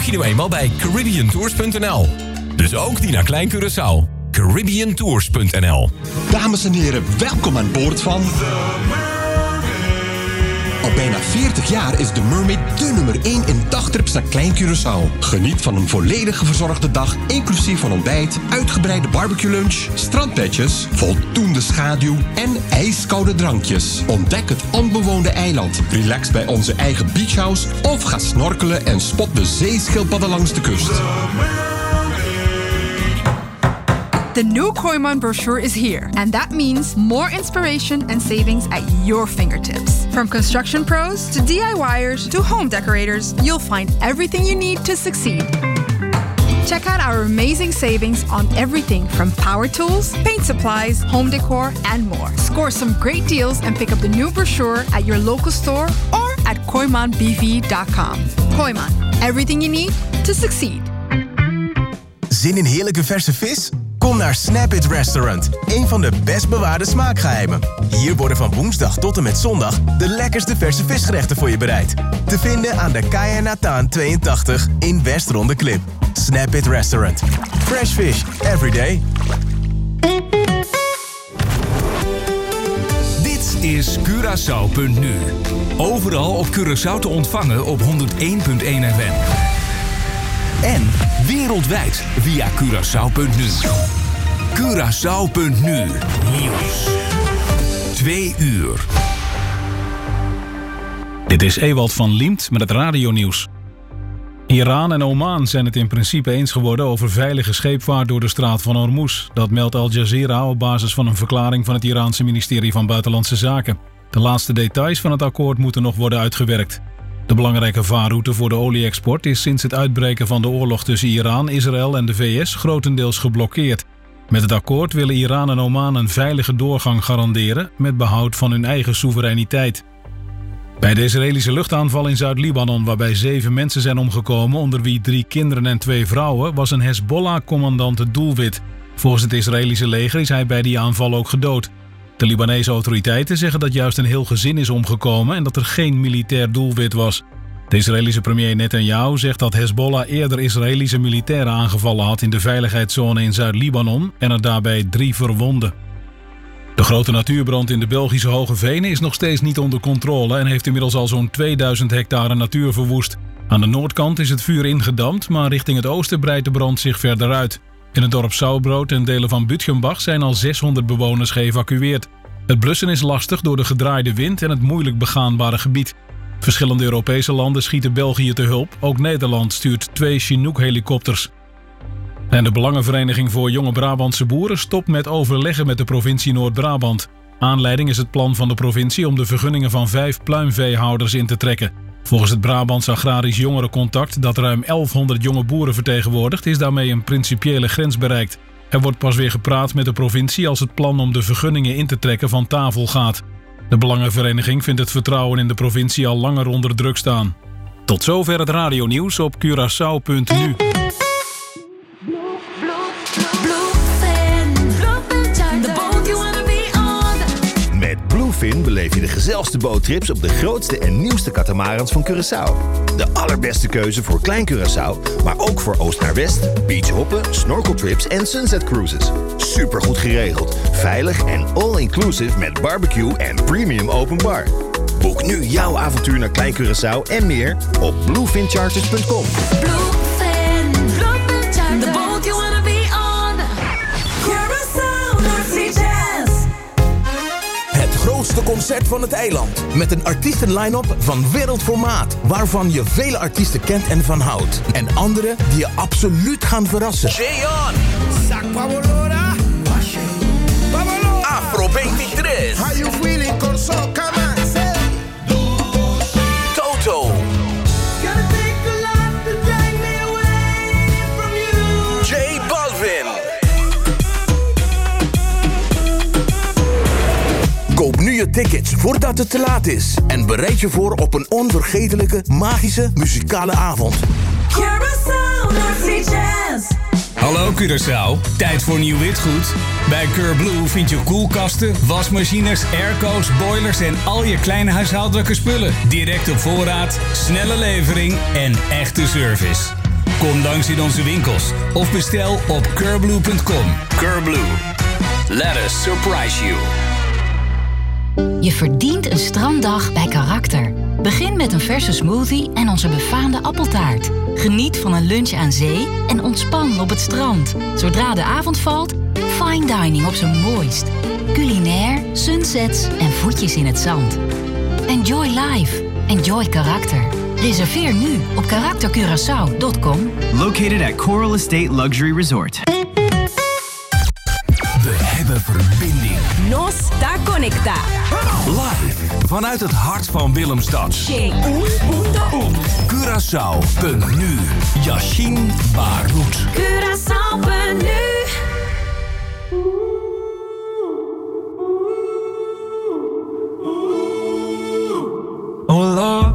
je nu eenmaal bij CaribbeanTours.nl. Dus ook die naar Klein Curaçao. CaribbeanTours.nl. Dames en heren, welkom aan boord van... Al bijna 40 jaar is de Mermaid de nummer 1 in dagtrips naar Klein Curaçao. Geniet van een volledig verzorgde dag, inclusief van ontbijt, uitgebreide barbecue lunch, strandbedjes, voldoende schaduw en ijskoude drankjes. Ontdek het onbewoonde eiland, relax bij onze eigen beachhouse of ga snorkelen en spot de zeeschildpadden langs de kust. The new Kooiman brochure is here, and that means more inspiration and savings at your fingertips. From construction pros to DIYers to home decorators, you'll find everything you need to succeed. Check out our amazing savings on everything from power tools, paint supplies, home decor, and more. Score some great deals and pick up the new brochure at your local store or at kooimanbv.com. Kooiman, everything you need to succeed. Zin in heerlijke verse vis? Kom naar Snap It Restaurant, een van de best bewaarde smaakgeheimen. Hier worden van woensdag tot en met zondag de lekkerste verse visgerechten voor je bereid. Te vinden aan de Kaya Nataan 82 in Westronde Klip. Snap It Restaurant. Fresh fish every day. Dit is Curaçao.nu. Overal op Curaçao te ontvangen op 101.1 FM. En wereldwijd via Curaçao.nu. Curaçao.nu. Nieuws. 2 uur. Dit is Ewald van Liemt met het radionieuws. Iran en Oman zijn het in principe eens geworden over veilige scheepvaart door de straat van Hormuz. Dat meldt Al Jazeera op basis van een verklaring van het Iraanse ministerie van Buitenlandse Zaken. De laatste details van het akkoord moeten nog worden uitgewerkt. De belangrijke vaarroute voor de olie-export is sinds het uitbreken van de oorlog tussen Iran, Israël en de VS grotendeels geblokkeerd. Met het akkoord willen Iran en Oman een veilige doorgang garanderen met behoud van hun eigen soevereiniteit. Bij de Israëlische luchtaanval in Zuid-Libanon, waarbij 7 mensen zijn omgekomen, onder wie 3 kinderen en 2 vrouwen, was een Hezbollah-commandant het doelwit. Volgens het Israëlische leger is hij bij die aanval ook gedood. De Libanese autoriteiten zeggen dat juist een heel gezin is omgekomen en dat er geen militair doelwit was. De Israëlische premier Netanyahu zegt dat Hezbollah eerder Israëlische militairen aangevallen had in de veiligheidszone in Zuid-Libanon en er daarbij 3 verwonden. De grote natuurbrand in de Belgische Hoge Venen is nog steeds niet onder controle en heeft inmiddels al zo'n 2000 hectare natuur verwoest. Aan de noordkant is het vuur ingedamd, maar richting het oosten breidt de brand zich verder uit. In het dorp Sauwbrood en delen van Bütgenbach zijn al 600 bewoners geëvacueerd. Het blussen is lastig door de gedraaide wind en het moeilijk begaanbare gebied. Verschillende Europese landen schieten België te hulp. Ook Nederland stuurt 2 Chinook-helikopters. En de Belangenvereniging voor Jonge Brabantse Boeren stopt met overleggen met de provincie Noord-Brabant. Aanleiding is het plan van de provincie om de vergunningen van 5 pluimveehouders in te trekken. Volgens het Brabants Agrarisch Jongerencontact, dat ruim 1100 jonge boeren vertegenwoordigt, is daarmee een principiële grens bereikt. Er wordt pas weer gepraat met de provincie als het plan om de vergunningen in te trekken van tafel gaat. De Belangenvereniging vindt het vertrouwen in de provincie al langer onder druk staan. Tot zover het radionieuws op Curaçao.nu. Met Bluefin beleef je de gezelligste boottrips op de grootste en nieuwste katamarans van Curaçao. De allerbeste keuze voor Klein Curaçao, maar ook voor oost naar west, beachhoppen, snorkeltrips en sunset cruises. Supergoed geregeld, veilig en all-inclusive met barbecue en premium open bar. Boek nu jouw avontuur naar Klein Curaçao en meer op bluefincharters.com. Bluefin, the boat you wanna be on. Curaçao, North Sea Jazz. Het grootste concert van het eiland. Met een artiesten-line-up van wereldformaat. Waarvan je vele artiesten kent en van houdt. En andere die je absoluut gaan verrassen. Jeon, Sakpabolora, Afro 23. How you feeling, Corso? Come on, say. Toto. J Balvin. Koop nu je tickets voordat het te laat is. En bereid je voor op een onvergetelijke, magische, muzikale avond. Curaçao, North Sea Jazz. Hallo Curaçao, tijd voor nieuw witgoed? Bij Curblue vind je koelkasten, wasmachines, airco's, boilers en al je kleine huishoudelijke spullen. Direct op voorraad, snelle levering en echte service. Kom langs in onze winkels of bestel op curblue.com. Curblue. Let us surprise you. Je verdient een stranddag bij Karakter. Begin met een verse smoothie en onze befaamde appeltaart. Geniet van een lunch aan zee en ontspan op het strand. Zodra de avond valt, fine dining op zijn mooist. Culinair, sunsets en voetjes in het zand. Enjoy life. Enjoy Karakter. Reserveer nu op karaktercuraçao.com. Located at Coral Estate Luxury Resort. We hebben verbinding. Nos está conecta. Live vanuit het hart van Willemstad. Curaçao.nu. Yashin Baroud. Curaçao.nu. Oh Lord,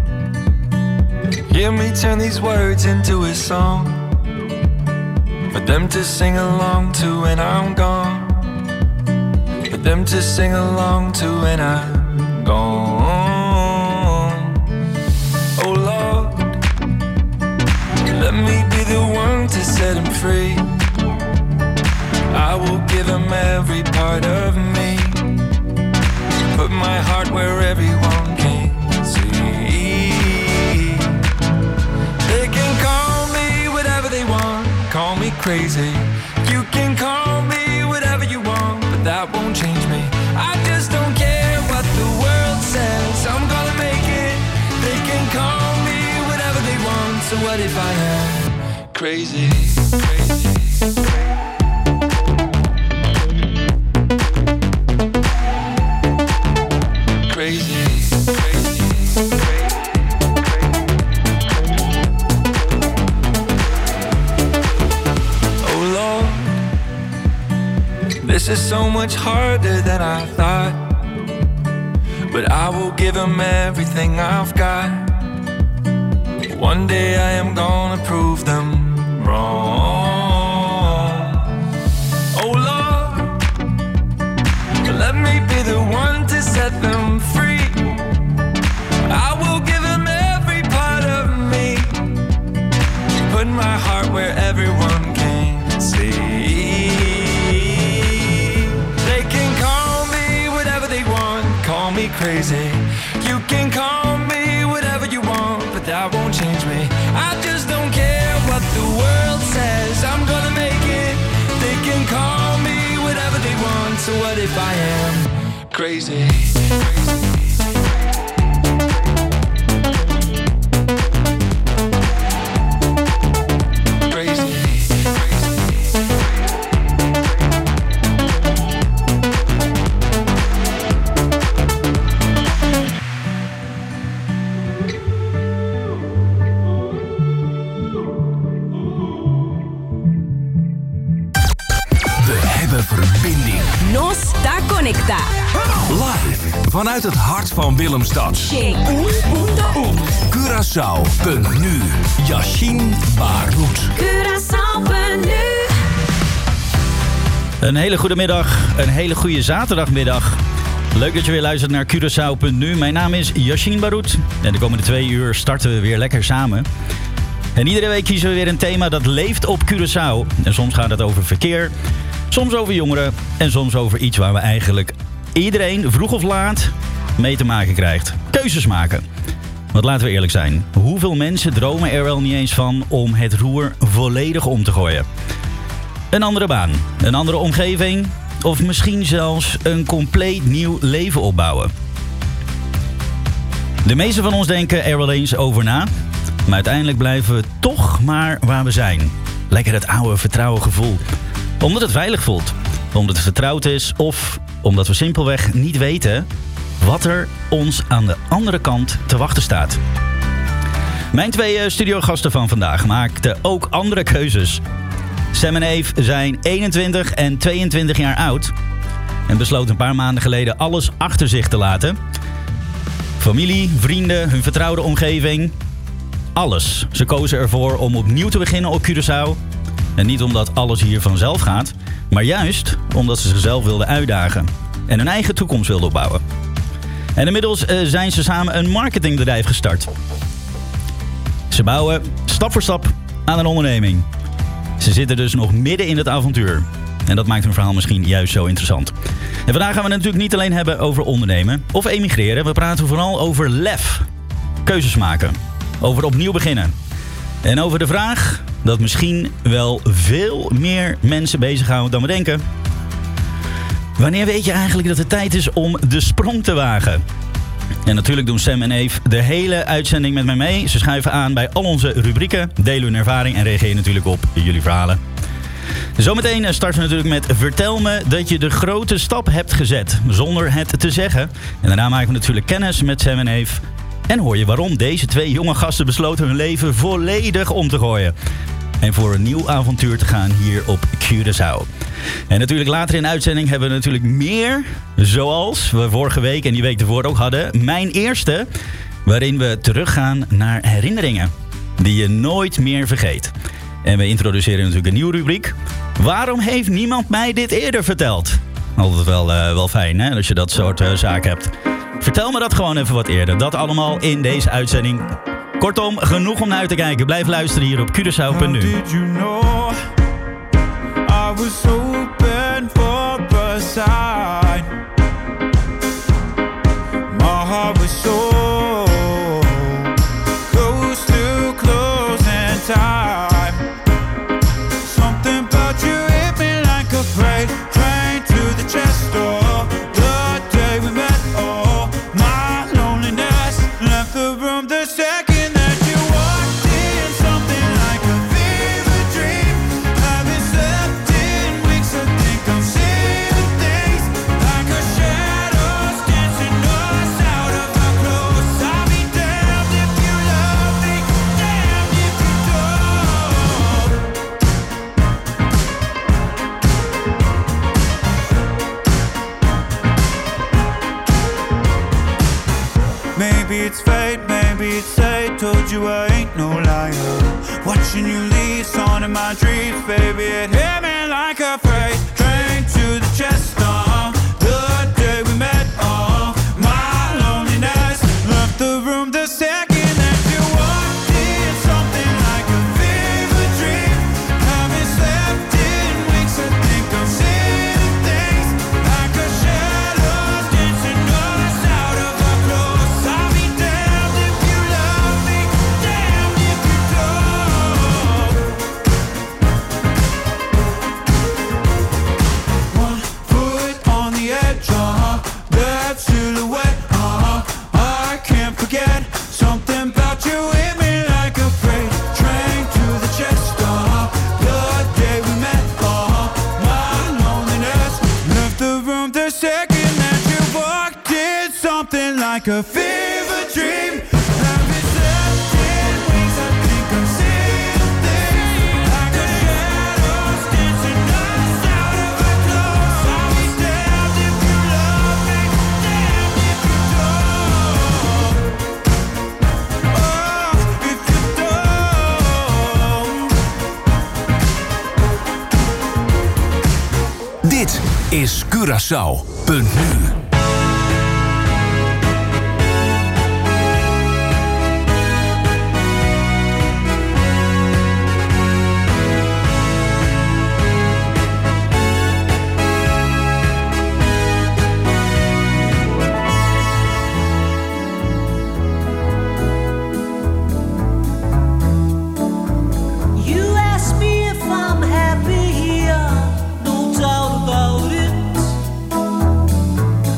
hear me turn these words into a song for them to sing along to when I'm gone. For them to sing along to when I'm gone. Oh Lord, let me be the one to set him free. I will give him every part of me. Put my heart where everyone can see. They can call me whatever they want. Call me crazy. You can call me whatever you want, but that won't change me. I just don't care what the world says. I'm gonna make it. They can call me whatever they want. So what if I am crazy? Crazy. Crazy, crazy, oh Lord, this is so much harder than I thought, but I will give him everything I've got. One day I am gonna prove them wrong. Oh Lord, let me be the one to set them free. I will give them every part of me. Put my heart where everyone can see. They can call me whatever they want. Call me crazy. You can call me whatever you want, but that won't change me. I just don't care what the world says. I'm gonna make it. They can call me whatever they want. So what if I am crazy? Verbinding. Nos está conecta. Live vanuit het hart van Willemstad. Curaçao.nu. Yashin Baroud. Curaçao.nu. Een hele goede middag, een hele goede zaterdagmiddag. Leuk dat je weer luistert naar Curaçao.nu. Mijn naam is Yashin Baroud en de komende 2 uur starten we weer lekker samen. En iedere week kiezen we weer een thema dat leeft op Curaçao. En soms gaat het over verkeer, soms over jongeren en soms over iets waar we eigenlijk iedereen vroeg of laat mee te maken krijgt. Keuzes maken. Want laten we eerlijk zijn, hoeveel mensen dromen er wel niet eens van om het roer volledig om te gooien? Een andere baan, een andere omgeving of misschien zelfs een compleet nieuw leven opbouwen. De meeste van ons denken er wel eens over na, maar uiteindelijk blijven we toch maar waar we zijn. Lekker het oude vertrouwen gevoel. Omdat het veilig voelt, omdat het vertrouwd is of omdat we simpelweg niet weten wat er ons aan de andere kant te wachten staat. Mijn 2 studiogasten van vandaag maakten ook andere keuzes. Sam en Eve zijn 21 en 22 jaar oud en besloten een paar maanden geleden alles achter zich te laten. Familie, vrienden, hun vertrouwde omgeving, alles. Ze kozen ervoor om opnieuw te beginnen op Curaçao. En niet omdat alles hier vanzelf gaat, maar juist omdat ze zichzelf wilden uitdagen en hun eigen toekomst wilden opbouwen. En inmiddels zijn ze samen een marketingbedrijf gestart. Ze bouwen stap voor stap aan een onderneming. Ze zitten dus nog midden in het avontuur. En dat maakt hun verhaal misschien juist zo interessant. En vandaag gaan we het natuurlijk niet alleen hebben over ondernemen of emigreren. We praten vooral over lef. Keuzes maken. Over opnieuw beginnen. En over de vraag dat misschien wel veel meer mensen bezighouden dan we denken. Wanneer weet je eigenlijk dat het tijd is om de sprong te wagen? En natuurlijk doen Sam en Eve de hele uitzending met mij mee. Ze schuiven aan bij al onze rubrieken, delen hun ervaring en reageren natuurlijk op jullie verhalen. Zometeen starten we natuurlijk met vertel me dat je de grote stap hebt gezet, zonder het te zeggen. En daarna maken we natuurlijk kennis met Sam en Eve. En hoor je waarom deze twee jonge gasten besloten hun leven volledig om te gooien. En voor een nieuw avontuur te gaan hier op Curaçao. En natuurlijk later in de uitzending hebben we natuurlijk meer, zoals we vorige week en die week ervoor ook hadden. Mijn eerste, waarin we teruggaan naar herinneringen die je nooit meer vergeet. En we introduceren natuurlijk een nieuwe rubriek. Waarom heeft niemand mij dit eerder verteld? Altijd wel fijn, hè, als je dat soort zaken hebt. Vertel me dat gewoon even wat eerder. Dat allemaal in deze uitzending. Kortom, genoeg om naar uit te kijken. Blijf luisteren hier op Curaçao.nu. Did you know I was hoping for a sign? My heart was so close to closing time. Something about you hit me like a freight train to the chest door. The day we met, oh, my loneliness left the room the second. Maybe it's fate, maybe it's fate. Told you I ain't no liar. Watching you leave, on in my dreams, baby. It hit me like a freight train to the chest. The day we met, oh, my loneliness left the room the second that you walked in. Something like a fever dream. Haven't slept in weeks. I think I'm seeing things like a shadow dancing us out of our clothes. I'll be damned if you love me, damned if you don't. One foot on the edge, that silhouette, I can't forget. Something about you hit me like a freight train to the chest. The day we met, my loneliness left the room the second that you walked in. Something like a fever dream. Haven't slept in weeks. I think I'm seeing things like a shadows dancing us out of our clothes. I'll be damned if you love me, damned if you don't. Oh, if you don't. Dit is Curaçao.nu. You ask me if I'm happy here, no doubt about it.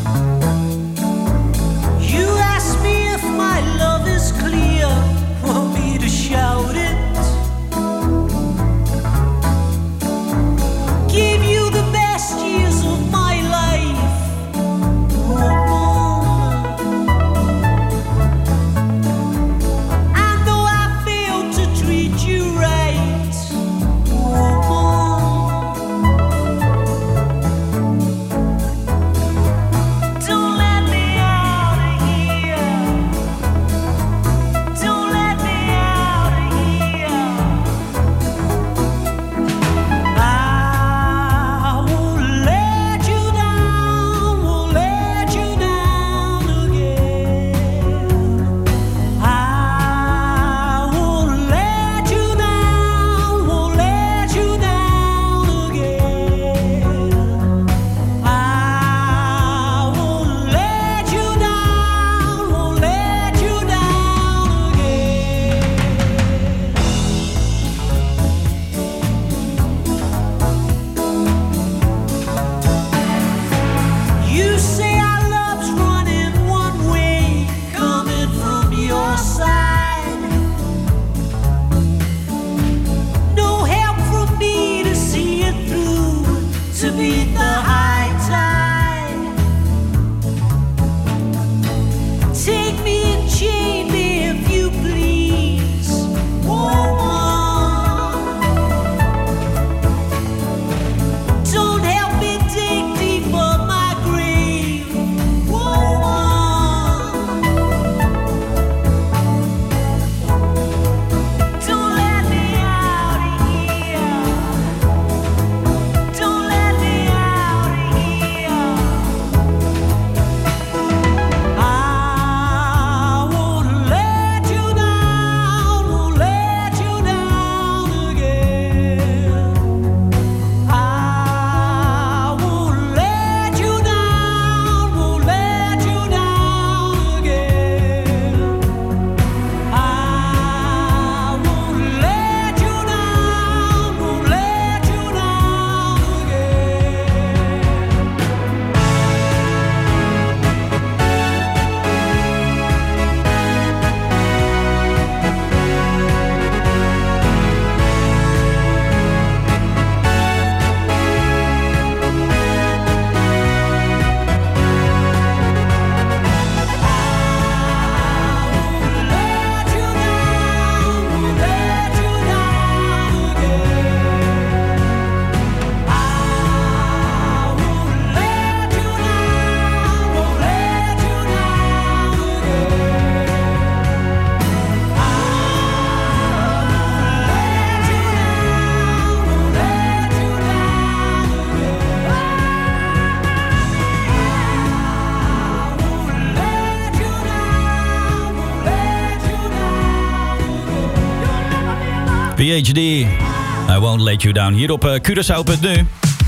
PhD, I Won't Let You Down, hier op Curaçao.nu.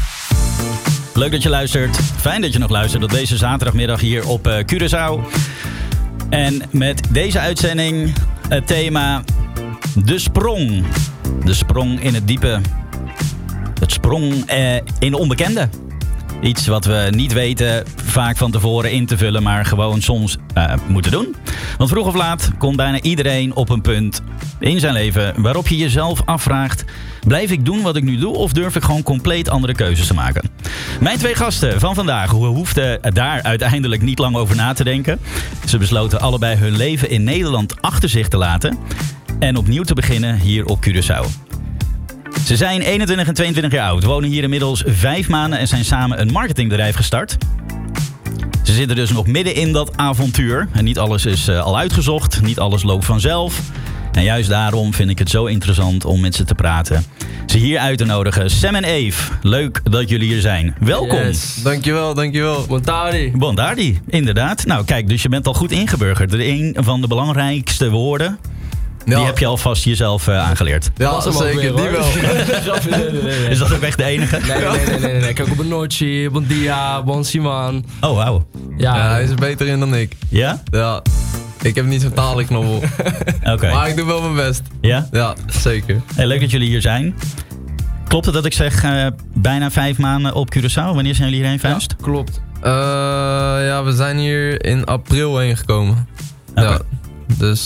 Leuk dat je luistert. Fijn dat je nog luistert op deze zaterdagmiddag hier op Curaçao. En met deze uitzending het thema De Sprong. De sprong in het diepe. Het sprong in de onbekende. Iets wat we niet weten vaak van tevoren in te vullen, maar gewoon soms moeten doen. Want vroeg of laat komt bijna iedereen op een punt in zijn leven waarop je jezelf afvraagt: blijf ik doen wat ik nu doe of durf ik gewoon compleet andere keuzes te maken? Mijn 2 gasten van vandaag hoefden daar uiteindelijk niet lang over na te denken. Ze besloten allebei hun leven in Nederland achter zich te laten en opnieuw te beginnen hier op Curaçao. Ze zijn 21 en 22 jaar oud, wonen hier inmiddels 5 maanden en zijn samen een marketingbedrijf gestart. Ze zitten dus nog midden in dat avontuur en niet alles is al uitgezocht, niet alles loopt vanzelf. En juist daarom vind ik het zo interessant om met ze te praten. Ze hier uit te nodigen, Sam en Eve. Leuk dat jullie hier zijn. Welkom. Yes. Dankjewel. Bontardi, inderdaad. Nou kijk, dus je bent al goed ingeburgerd. Een van de belangrijkste woorden, die heb je alvast jezelf aangeleerd. Ja, zeker, die wel. Is dat ook echt de enige? Nee. Kijk, bon noche, bon dia, bon Simon. Oh, wauw. Ja, hij is er beter in dan ik. Ja? Ja. Ik heb niet zo'n talenknobbel. Oké. Maar ik doe wel mijn best. Ja? Ja, zeker. Hey, leuk dat jullie hier zijn. Klopt het dat ik zeg bijna 5 maanden op Curaçao? Wanneer zijn jullie hierheen verhuisd? Ja, klopt. Ja, we zijn hier in april heen gekomen. Okay. Ja. Dus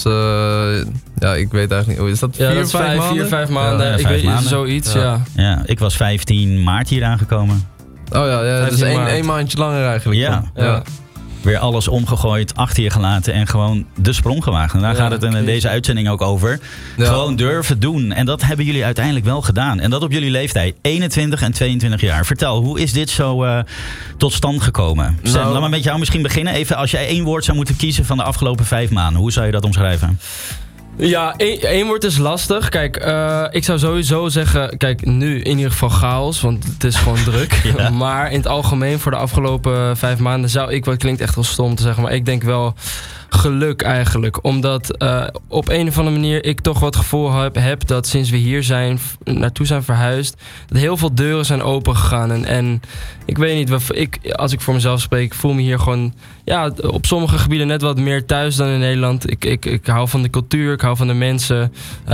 ja, ik weet eigenlijk niet. Is dat 4-5 maanden? Ja, ik weet maanden. Zoiets, ja. Ik was 15 maart hier aangekomen. Oh ja, dus 1 maandje langer eigenlijk. Ja. Weer alles omgegooid, achter je gelaten en gewoon de sprong gewaagd. En daar gaat het in deze uitzending ook over. Ja. Gewoon durven doen. En dat hebben jullie uiteindelijk wel gedaan. En dat op jullie leeftijd, 21 en 22 jaar. Vertel, hoe is dit zo tot stand gekomen? Sam, laat maar met jou misschien beginnen. Even, als jij 1 woord zou moeten kiezen van de afgelopen 5 maanden. Hoe zou je dat omschrijven? Ja, 1 woord is lastig. Kijk, ik zou sowieso zeggen, kijk, nu in ieder geval chaos, want het is gewoon druk. Ja. Maar in het algemeen voor de afgelopen 5 maanden zou ik, wat klinkt echt wel stom te zeggen, maar ik denk wel geluk eigenlijk. Omdat op een of andere manier ik toch wat gevoel heb dat sinds we hier zijn, naartoe zijn verhuisd, dat heel veel deuren zijn opengegaan. En ik weet niet, als ik voor mezelf spreek, voel me hier gewoon op sommige gebieden net wat meer thuis dan in Nederland. Ik hou van de cultuur, ik hou van de mensen.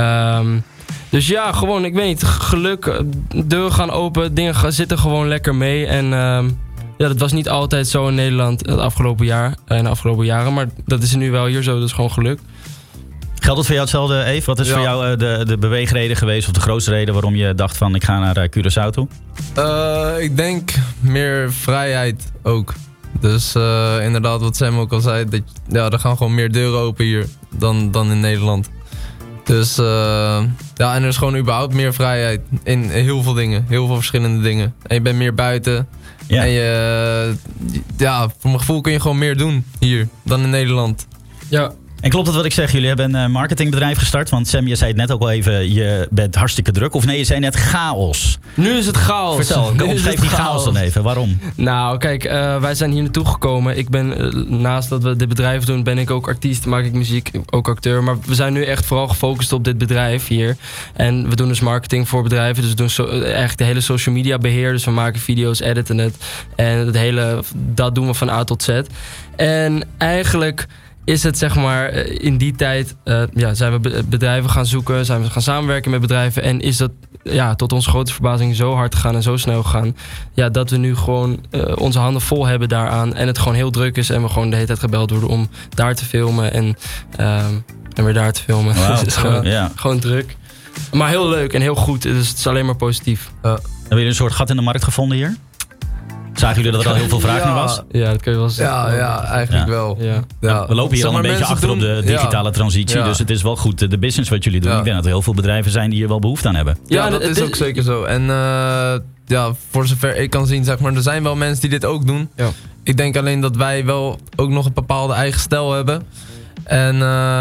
Dus ja, gewoon, ik weet niet, geluk, deuren gaan open, dingen zitten gewoon lekker mee. En ja, dat was niet altijd zo in Nederland het afgelopen jaar en de afgelopen jaren. Maar dat is er nu wel hier zo, dat is gewoon geluk. Geldt het voor jou hetzelfde, Eve? Wat is voor jou de beweegreden geweest of de grootste reden waarom je dacht van ik ga naar Curaçao toe? Ik denk meer vrijheid ook. Dus inderdaad wat Sam ook al zei, er gaan gewoon meer deuren open hier dan in Nederland. Dus ja, en er is gewoon überhaupt meer vrijheid in heel veel dingen, heel veel verschillende dingen. En je bent meer buiten. Ja. En voor mijn gevoel kun je gewoon meer doen hier dan in Nederland. Ja. En klopt het wat ik zeg? Jullie hebben een marketingbedrijf gestart. Want Sam, je zei het net ook al even, je bent hartstikke druk. Of nee, je zei net chaos. Nu is het chaos. Vertel, omschrijf die chaos dan even. Waarom? Nou, kijk, wij zijn hier naartoe gekomen. Ik ben, naast dat we dit bedrijf doen, ben ik ook artiest, maak ik muziek, ook acteur. Maar we zijn nu echt vooral gefocust op dit bedrijf hier. En we doen dus marketing voor bedrijven. Dus we doen echt de hele social media beheer. Dus we maken video's, editen het. En dat doen we van A tot Z. En eigenlijk is het zeg maar in die tijd zijn we bedrijven gaan zoeken, zijn we gaan samenwerken met bedrijven en is dat tot onze grote verbazing zo hard gegaan en zo snel gegaan dat we nu gewoon onze handen vol hebben daaraan en het gewoon heel druk is en we gewoon de hele tijd gebeld worden om daar te filmen en weer daar te filmen. Wow. Dus het is gewoon druk. Maar heel leuk en heel goed, dus het is alleen maar positief. Hebben jullie een soort gat in de markt gevonden hier? Zagen jullie dat er al heel veel vraag naar was? Ja, dat kun je wel zeggen. Ja, eigenlijk wel. Ja. We lopen hier al een beetje achter op de digitale transitie. Dus het is wel goed, de business wat jullie doen. Ik denk dat er heel veel bedrijven zijn die hier wel behoefte aan hebben. Ja, dat is ook zeker zo. En voor zover ik kan zien, zeg maar, er zijn wel mensen die dit ook doen. Ja. Ik denk alleen dat wij wel ook nog een bepaalde eigen stijl hebben. En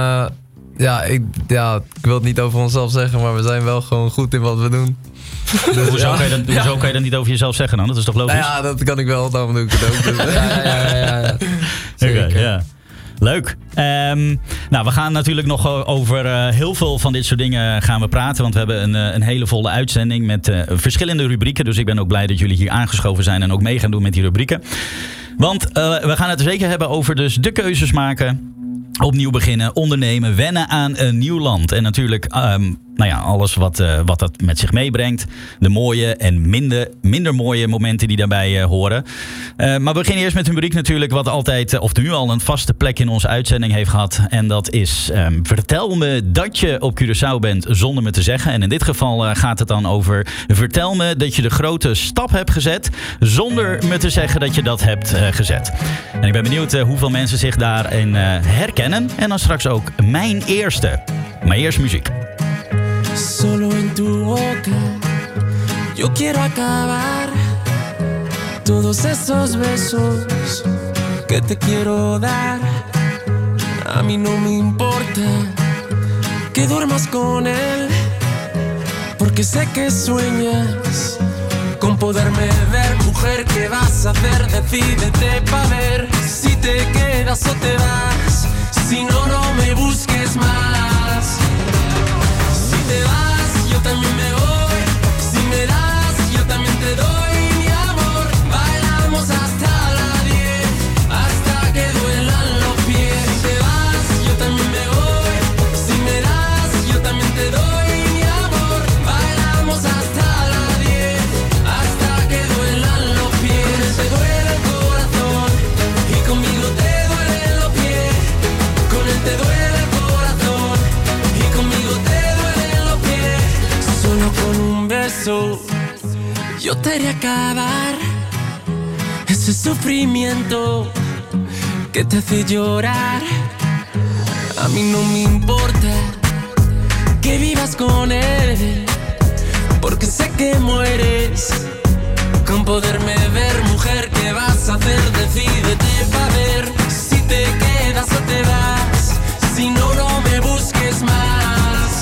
ik wil het niet over onszelf zeggen, maar we zijn wel gewoon goed in wat we doen. Dus, hoezo kan je dat niet over jezelf zeggen dan? Dat is toch logisch? Ja, dat kan ik wel, daarom doe ik het ook. Dus. Ja. Oké, ja. Leuk. Nou, we gaan natuurlijk nog over heel veel van dit soort dingen gaan we praten. Want we hebben een hele volle uitzending met verschillende rubrieken. Dus ik ben ook blij dat jullie hier aangeschoven zijn en ook mee gaan doen met die rubrieken. Want we gaan het er zeker hebben over dus de keuzes maken. Opnieuw beginnen, ondernemen, wennen aan een nieuw land. En natuurlijk alles wat dat met zich meebrengt. De mooie en minder mooie momenten die daarbij horen. Maar we beginnen eerst met een rubriek natuurlijk wat altijd, of nu al een vaste plek in onze uitzending heeft gehad. En dat is vertel me dat je op Curaçao bent zonder me te zeggen. En in dit geval gaat het dan over vertel me dat je de grote stap hebt gezet zonder me te zeggen dat je dat hebt gezet. En ik ben benieuwd hoeveel mensen zich daarin herkennen. En dan straks ook mijn eerste. Maar eerst muziek. Solo en tu boca yo quiero acabar todos esos besos que te quiero dar. A mí no me importa que duermas con él, porque sé que sueñas con poderme ver. Mujer, ¿qué vas a hacer? Decídete pa' ver si te quedas o te vas. Si no, no me busques más. Si te vas, yo también me voy. Si me das, yo también te doy. Mi amor, bailamos hasta las 10, hasta que duelan los pies. Si te vas, yo también me voy. Si me das, yo también te doy. Mi amor, bailamos hasta las 10, hasta que duelan los pies. Te duele el corazón y conmigo te duelen los pies. Con él te duele el corazón y conmigo te duelen los pies. Solo con un beso yo te haré acabar ese sufrimiento que te hace llorar. A mí no me importa que vivas con él, porque sé que mueres con poderme ver. Mujer, ¿qué vas a hacer? Decídete pa' ver si te quedas o te vas. Si no, no me busques más.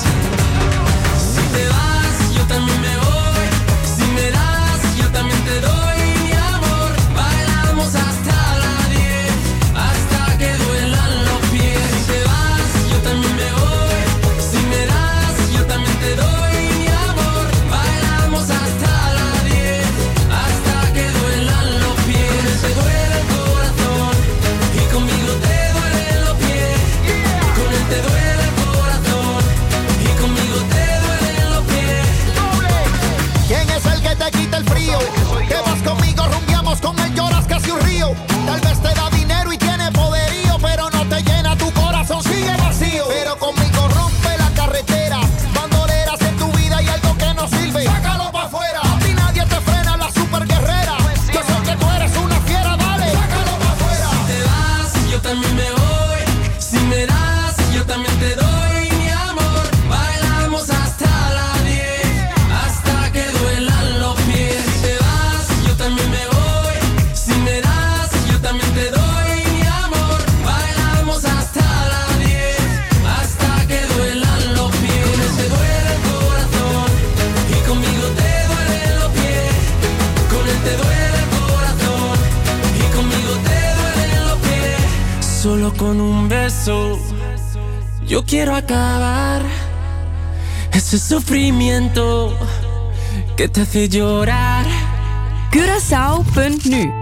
Si te vas, yo también me voy. Si me das, yo también te doy. Mi amor, bailamos hasta las 10, hasta que duelan los pies. Si te vas, yo también me voy. Si me das, yo también te doy. Mi amor, bailamos hasta las 10, hasta que duelan los pies. Te duele el corazón y conmigo te duelen los pies. Con él te duele el corazón y conmigo te duelen los pies. ¿Quién es el que te quita el frío? Que vas conmigo, rumbiamos con él, lloras casi un río. Tal vez te da dinero y tiene poderío, pero no te llena, tu corazón sigue vacío. Pero conmigo rompe la carretera, bandoleras en tu vida y algo que no sirve, sácalo pa' afuera. A ti nadie te frena, la super guerrera. Yo sé que tú eres una fiera, dale, sácalo pa' afuera. Si te vas, yo también me voy. Si me das, yo también te doy. Mi amor, bailamos hasta las 10, hasta que duelan los pies. Si te vas, yo también me voy. Si me das, yo también te doy. Mi amor, bailamos hasta las 10, hasta que duelan los pies. Con él te duele el corazón y conmigo te duelen los pies. Con él te duele el corazón y conmigo te duelen los pies. Solo con un beso yo quiero acabar ese sufrimiento que te hace llorar. Curaçao.nu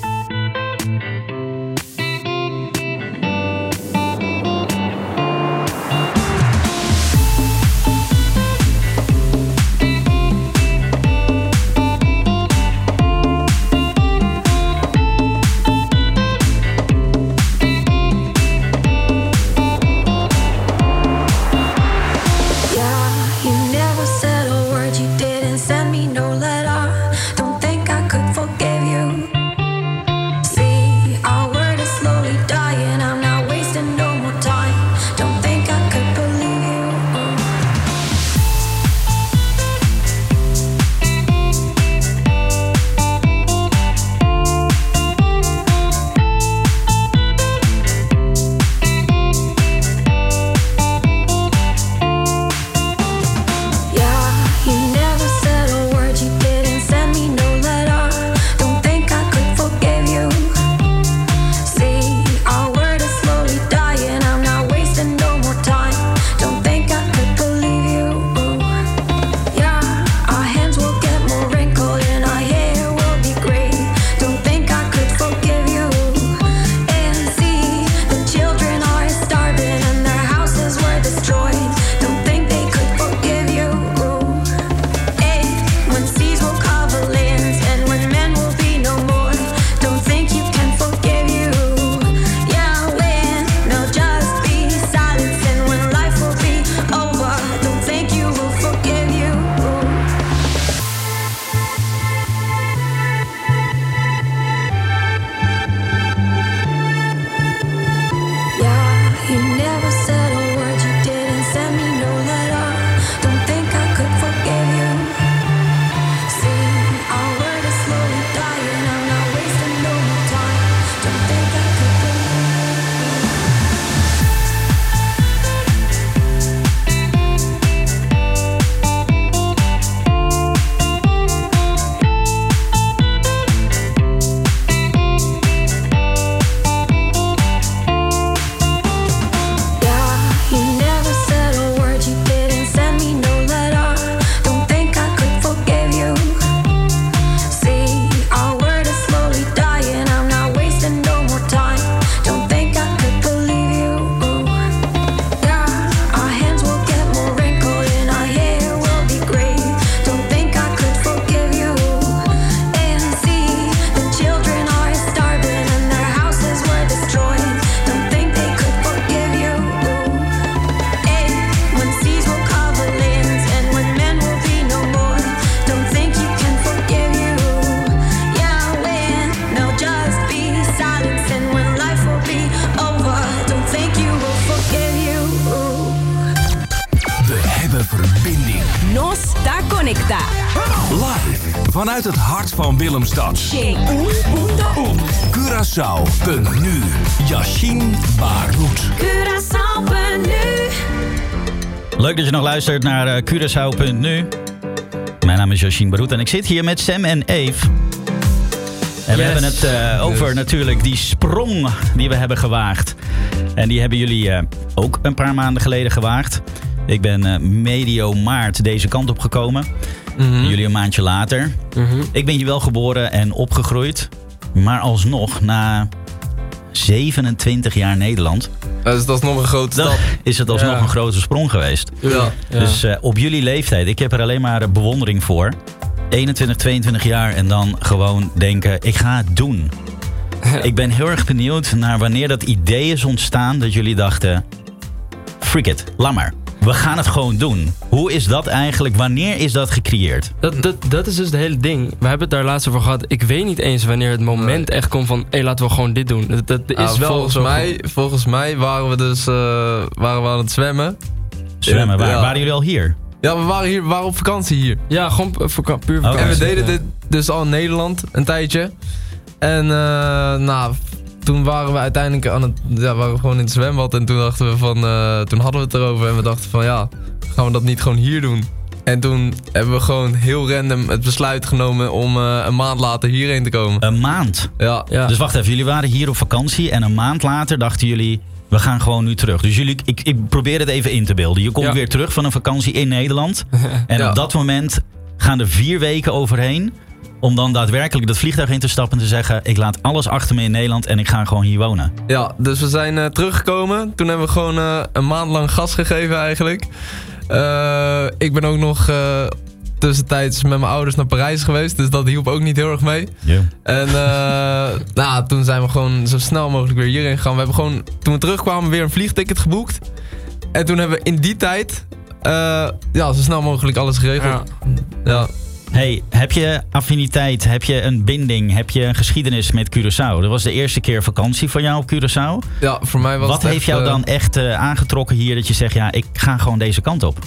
Yeah, you never said a word, you didn't send me no letter. Don't think I could forgive you. Conecta. Live vanuit het hart van Willemstad. Curaçao.nu. Yashin Baroud. Curaçao.nu. Leuk dat je nog luistert naar Curaçao.nu. Mijn naam is Yashin Baroud en ik zit hier met Sam en Eve. En we hebben het over natuurlijk die sprong die we hebben gewaagd. En die hebben jullie ook een paar maanden geleden gewaagd. Ik ben medio maart deze kant op gekomen. Jullie een maandje later. Ik ben hier wel geboren en opgegroeid. Maar alsnog, na 27 jaar Nederland... Dus dat is nog een grote stap. Is het alsnog een grote sprong geweest. Ja. Dus op jullie leeftijd, ik heb er alleen maar bewondering voor. 21, 22 jaar en dan gewoon denken, ik ga het doen. Ik ben heel erg benieuwd naar wanneer dat idee is ontstaan dat jullie dachten, freak it, laat maar. We gaan het gewoon doen. Hoe is dat eigenlijk? Wanneer is dat gecreëerd? Dat is dus het hele ding. We hebben het daar laatst over gehad. Ik weet niet eens wanneer het moment echt komt van... hé, laten we gewoon dit doen. Dat is wel volgens mij waren we aan het zwemmen. Zwemmen? Waren jullie al hier? Ja, we waren op vakantie hier. Ja, gewoon puur vakantie. En we deden dit dus al in Nederland een tijdje. En toen waren we uiteindelijk waren we gewoon in het zwembad. En toen dachten we van... toen hadden we het erover en we dachten van gaan we dat niet gewoon hier doen? En toen hebben we gewoon heel random het besluit genomen om een maand later hierheen te komen. Een maand? Ja. Dus wacht even, jullie waren hier op vakantie en een maand later dachten jullie... we gaan gewoon nu terug. Dus ik probeer het even in te beelden. Je komt weer terug van een vakantie in Nederland. En op dat moment gaan er 4 weken overheen... om dan daadwerkelijk dat vliegtuig in te stappen en te zeggen... ik laat alles achter me in Nederland en ik ga gewoon hier wonen. Ja, dus we zijn teruggekomen. Toen hebben we gewoon een maand lang gas gegeven eigenlijk. Ik ben ook nog tussentijds met mijn ouders naar Parijs geweest. Dus dat hielp ook niet heel erg mee. Yeah. En toen zijn we gewoon zo snel mogelijk weer hierheen gegaan. We hebben gewoon, toen we terugkwamen, weer een vliegticket geboekt. En toen hebben we in die tijd zo snel mogelijk alles geregeld. Ja. Hey, heb je affiniteit, heb je een binding, heb je een geschiedenis met Curaçao? Dat was de eerste keer vakantie van jou op Curaçao. Ja, voor mij was Wat heeft jou dan echt aangetrokken hier dat je zegt, ik ga gewoon deze kant op?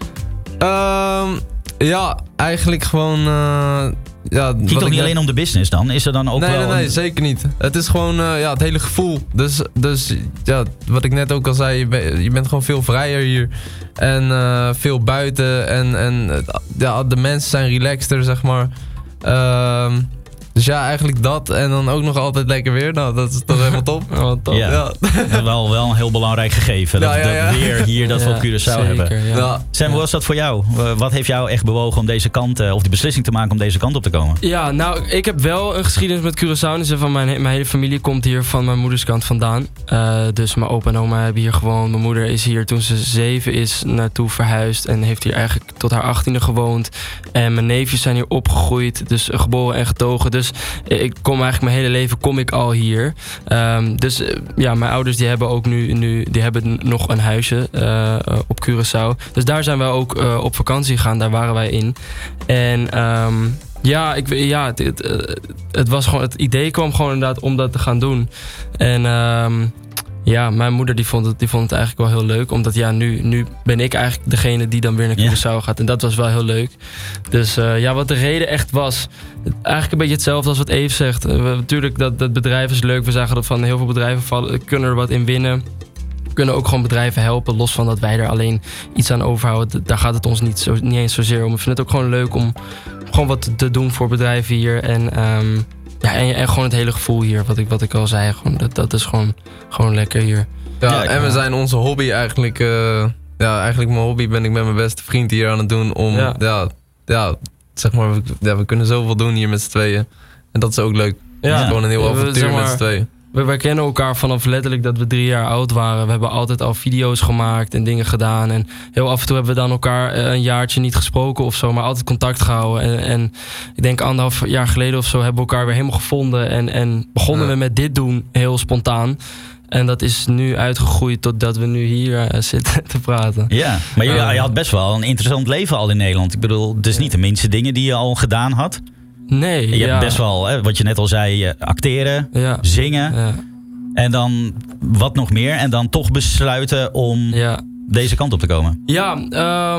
Eigenlijk gewoon... het ging toch niet alleen om de business dan? Is er dan ook wel... Nee, zeker niet. Het is gewoon het hele gevoel. Dus wat ik net ook al zei, je bent gewoon veel vrijer hier. En veel buiten. En de mensen zijn relaxter, zeg maar. Dus eigenlijk dat. En dan ook nog altijd lekker weer. Nou, dat is toch helemaal top. Ja. Wel een heel belangrijk gegeven. Dat weer hier dat we op Curaçao hebben. Ja. Sam, hoe was dat voor jou? Wat heeft jou echt bewogen om deze kant... of de beslissing te maken om deze kant op te komen? Ja, nou, ik heb wel een geschiedenis met Curaçao. Dus van mijn hele familie komt hier van mijn moeders kant vandaan. Dus mijn opa en oma hebben hier gewoond. Mijn moeder is hier toen ze 7 is naartoe verhuisd. En heeft hier eigenlijk tot haar 18e gewoond. En mijn neefjes zijn hier opgegroeid. Dus geboren en getogen. Dus ik kom eigenlijk mijn hele leven al hier. Mijn ouders die hebben ook die hebben nog een huisje op Curaçao. Dus daar zijn we ook op vakantie gegaan. Daar waren wij in. En het was gewoon, het idee kwam gewoon inderdaad om dat te gaan doen. En mijn moeder die vond het eigenlijk wel heel leuk. Omdat nu ben ik eigenlijk degene die dan weer naar Curaçao gaat. En dat was wel heel leuk. Dus wat de reden echt was... Eigenlijk een beetje hetzelfde als wat Eve zegt. Natuurlijk, dat bedrijf is leuk. We zagen dat van heel veel bedrijven kunnen er wat in winnen. We kunnen ook gewoon bedrijven helpen. Los van dat wij er alleen iets aan overhouden. Daar gaat het ons niet eens zozeer om. Ik vind het ook gewoon leuk om gewoon wat te doen voor bedrijven hier. En gewoon het hele gevoel hier. Wat ik al zei. Dat is gewoon lekker hier. Ja, en we zijn onze hobby eigenlijk... eigenlijk mijn hobby ben ik met mijn beste vriend hier aan het doen. Om, zeg maar, we kunnen zoveel doen hier met z'n tweeën. En dat is ook leuk. Ja. Het is gewoon een heel avontuur met z'n tweeën. Wij kennen elkaar vanaf letterlijk dat we 3 jaar oud waren. We hebben altijd al video's gemaakt en dingen gedaan. En heel af en toe hebben we dan elkaar een jaartje niet gesproken of zo. Maar altijd contact gehouden. En ik denk 1,5 jaar geleden of zo hebben we elkaar weer helemaal gevonden. En begonnen we met dit doen, heel spontaan. En dat is nu uitgegroeid totdat we nu hier zitten te praten. Ja, maar je had best wel een interessant leven al in Nederland. Ik bedoel, het is niet de minste dingen die je al gedaan had. Nee, je hebt best wel, wat je net al zei, acteren, zingen. Ja. En dan wat nog meer. En dan toch besluiten om deze kant op te komen.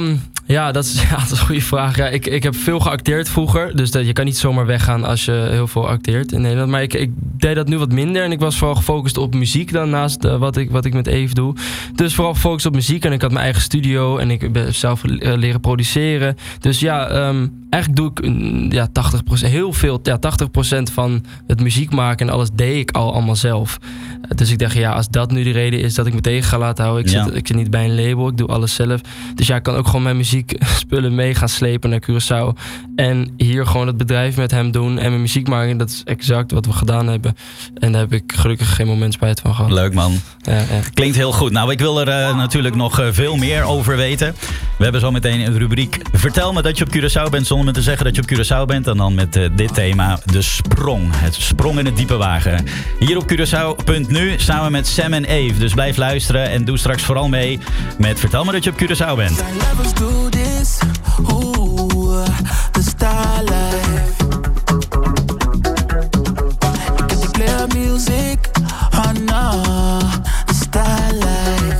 Ja, dat is een goede vraag. Ja, ik heb veel geacteerd vroeger. Dus je kan niet zomaar weggaan als je heel veel acteert in Nederland. Maar ik deed dat nu wat minder. En ik was vooral gefocust op muziek dan naast wat ik met Eve doe. Dus vooral gefocust op muziek. En ik had mijn eigen studio. En ik ben zelf leren produceren. Dus ja, eigenlijk doe ik 80%, heel veel. Ja, 80% van het muziek maken en alles deed ik allemaal zelf. Dus ik dacht, ja, als dat nu de reden is dat ik me tegen ga laten houden. Ik zit niet bij een label. Ik doe alles zelf. Dus ja, ik kan ook gewoon mijn muziekspullen mee gaan slepen naar Curaçao. En hier gewoon het bedrijf met hem doen. En mijn muziek maken. Dat is exact wat we gedaan hebben. En daar heb ik gelukkig geen moment spijt van gehad. Leuk, man. Ja. Klinkt heel goed. Nou, ik wil er natuurlijk nog veel meer over weten. We hebben zo meteen een rubriek. Vertel me dat je op Curaçao bent zonder me te zeggen dat je op Curaçao bent. En dan met dit thema, de sprong. Het sprong in het diepe wagen. Hier op Curaçao.nu samen met Sam en Eve. Dus blijf luisteren en doe straks vooral mee met Vertel me dat je op Curaçao bent. Lovers do this, ooh, the star life. You get the clear music, oh no, the star life.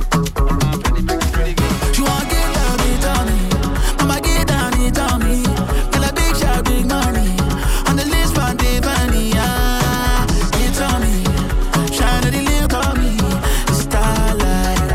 You wanna get down, it on me, I'ma get down, it on me. Feel a big shot, big money, on the list for the money, it's on me, shine at the limp on me, the star life.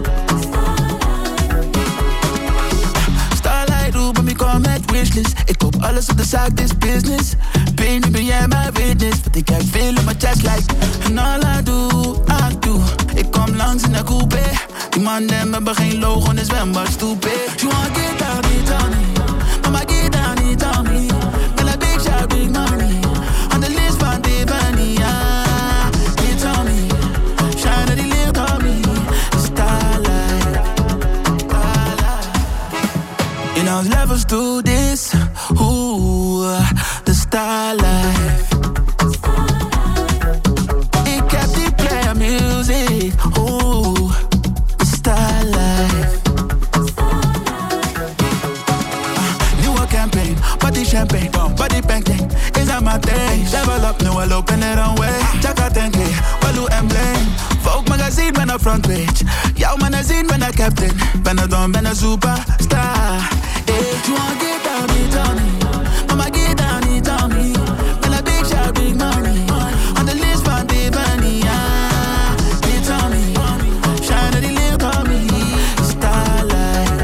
Kom met wishlist. Ik koop alles op de zaak, dit business. Baby, ben jij mijn witness? Want ik heb veel in mijn chest like. En all I do. Ik kom langs in de coupe. Die mannen hebben geen logo en is zwembad stupid. You wanna get down, niet on me. Mama, get down, niet on me. Feel a big shot, big money. On the list van Tiffany, it's on me. Shine at the limp on me. The starlight. You know, lovers do this, ooh, the star life. Ik heb die player music, ooh, the star life. Nieuwe campaign, body champagne, body banking, is that my thing? Level up, nu al open it on way. Chaka tenke, walu emblem. Vogue magazine, ben op front page. Jouw magazine, ben een captain. Ben een don, ben een superstar. You wanna get down, it on me. I'ma get down, it on me. Feel a big shot, big money. On the list for Tiffany, it's on me. Shine at the limp on me. Starlight.